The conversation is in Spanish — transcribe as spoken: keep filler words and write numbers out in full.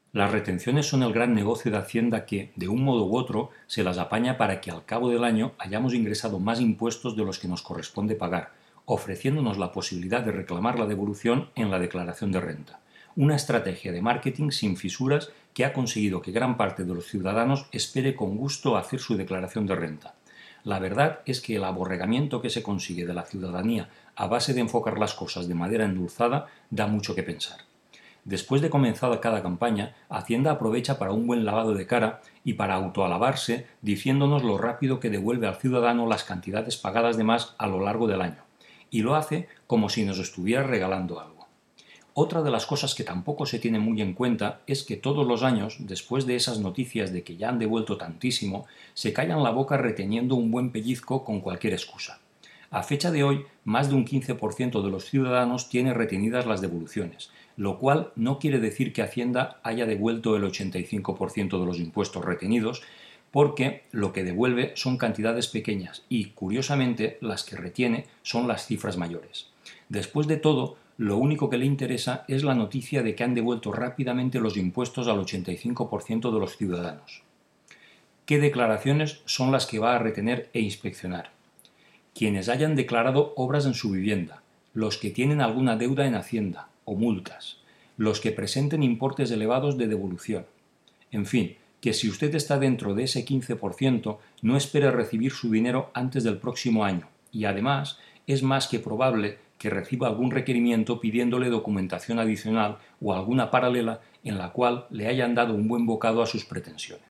Las retenciones son el gran negocio de Hacienda que, de un modo u otro, se las apaña para que al cabo del año hayamos ingresado más impuestos de los que nos corresponde pagar, ofreciéndonos la posibilidad de reclamar la devolución en la declaración de renta. Una estrategia de marketing sin fisuras que ha conseguido que gran parte de los ciudadanos espere con gusto hacer su declaración de renta. La verdad es que el aborregamiento que se consigue de la ciudadanía a base de enfocar las cosas de manera endulzada da mucho que pensar. Después de comenzada cada campaña, Hacienda aprovecha para un buen lavado de cara y para autoalabarse diciéndonos lo rápido que devuelve al ciudadano las cantidades pagadas de más a lo largo del año. Y lo hace como si nos estuviera regalando algo. Otra de las cosas que tampoco se tiene muy en cuenta es que todos los años, después de esas noticias de que ya han devuelto tantísimo, se callan la boca reteniendo un buen pellizco con cualquier excusa. A fecha de hoy, más de un quince por ciento de los ciudadanos tiene retenidas las devoluciones, lo cual no quiere decir que Hacienda haya devuelto el ochenta y cinco por ciento de los impuestos retenidos, porque lo que devuelve son cantidades pequeñas y, curiosamente, las que retiene son las cifras mayores. Después de todo, lo único que le interesa es la noticia de que han devuelto rápidamente los impuestos al ochenta y cinco por ciento de los ciudadanos. ¿Qué declaraciones son las que va a retener e inspeccionar? Quienes hayan declarado obras en su vivienda, los que tienen alguna deuda en Hacienda o multas, los que presenten importes elevados de devolución. En fin, que si usted está dentro de ese quince por ciento, no espere recibir su dinero antes del próximo año y además es más que probable que reciba algún requerimiento pidiéndole documentación adicional o alguna paralela en la cual le hayan dado un buen bocado a sus pretensiones.